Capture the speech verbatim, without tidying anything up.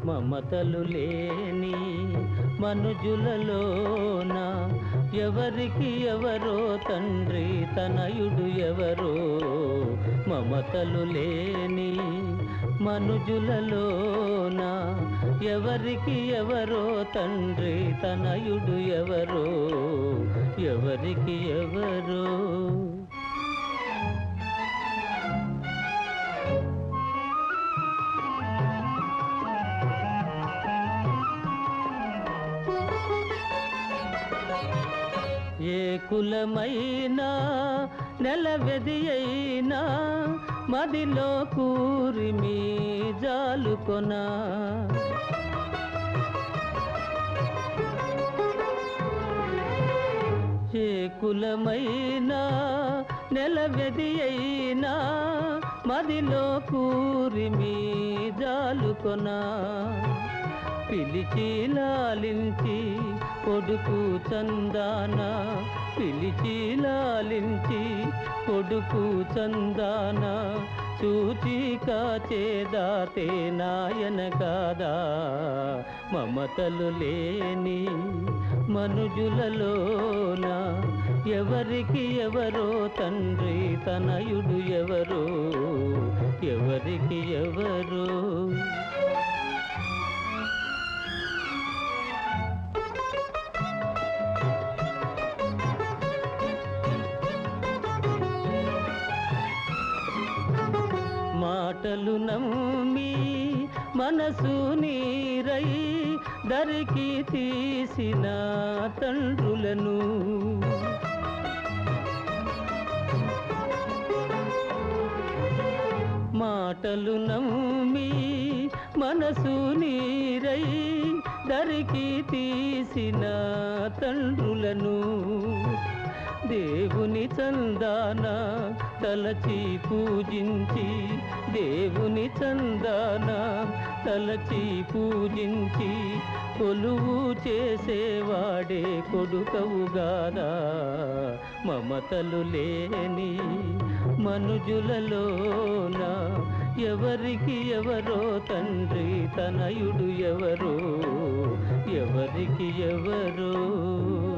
మమతలు లేని మనుజులలోన ఎవరికి ఎవరో తండ్రి తనయుడు ఎవరో మమతలు లేని మనుజులలోన ఎవరికి ఎవరో తండ్రి తనయుడు ఎవరో ఎవరికి ఎవరో ఏ కులమైనా నెలవెది అయినా మదిలో కూరిమి జాలుకొనా ఏ కులమైనా నెలవెది అయినా మదిలో కూరిమి జాలుకొనా పిలిచి లాలించి కొడుకు చందాన పిలిచి లాలించి కొడుకు చందాన చూచి కాచేదాతే నాయన కాదా మమతలు లేని మనుజులలోన ఎవరికి ఎవరో తండ్రి తనయుడు ఎవరో ఎవరికి ఎవరో మాటలు నమ్మి మనసు నీరై దరికి తీసిన తండ్రులను మాటలు నమ్మి మనసు నీరై దరికి తీసిన తండ్రులను దేవుని చందాన తలచి పూజించి దేవుని చందాన తలచి పూజించి కొలువు చేసేవాడే కొడుకవుగాదా మమతలు లేని మనుజులలోన ఎవరికి ఎవరో తండ్రి తనయుడు ఎవరో ఎవరికి ఎవరో